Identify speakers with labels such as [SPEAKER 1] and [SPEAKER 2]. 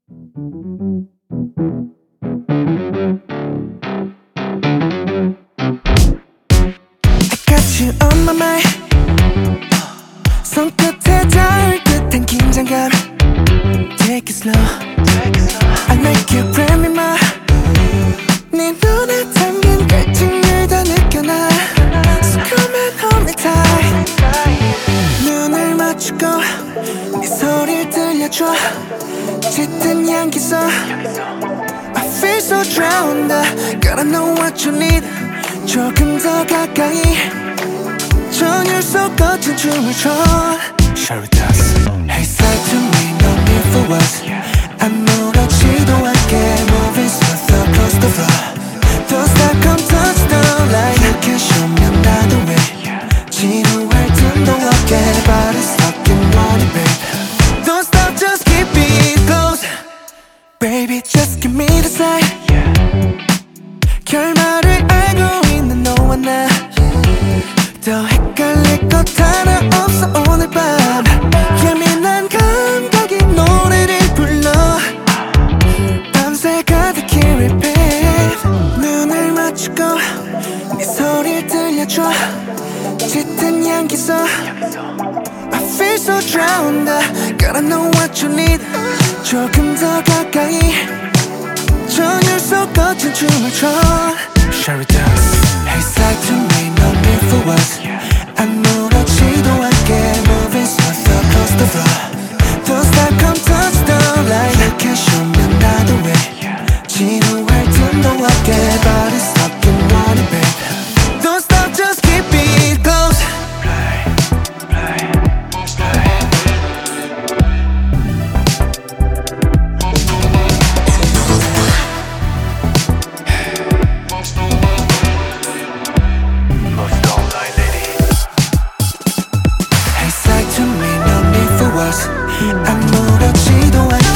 [SPEAKER 1] got you on my mind. 손끝에 닿을 듯한 긴장감. Take it slow. I make you grab me my. 네 눈에 담긴 갈증을 다 느껴나. So come and hold me tight. 눈을 맞추고 네 소리를 들려줘. 짙은 향기 속 I feel so drowned. Gotta know what you need. 조금 더 가까이 전율 속 거친 춤을 춰. Share with us. Hey, say to me, no need for words. 아무렇지도 않게 moving smooth across the floor. Don't stop, come touch the light. 이렇게 쉬면 나도 왜 지루할 틈도 없게 Body stuck in one babe. Don't stop, just keep it close. Baby, just give me the sign. 결말을 알고 있는 너와 나. 더 헷갈릴 것 하나 없어 오늘 밤. 예민한 감각이 노래를 불러. 밤새 가득히 repeat. 눈을 맞추고 네 소리를 들려줘. 짙은 향기 속 I feel so drowned. Gotta know what you need. 조금 더 가까이 전율 속 거친 춤을 춰. Share it us. Hey, say to me, no need for words. 아무렇지도 않게 moving smooth across the floor. Don't stop, come touch the light. 이렇게 쉬면 나도 왜 지루할 틈도 없게 Body stuck in one babe. Don't stop, just keep it close. Hey, say to me, no need for words. 아무렇지도 않게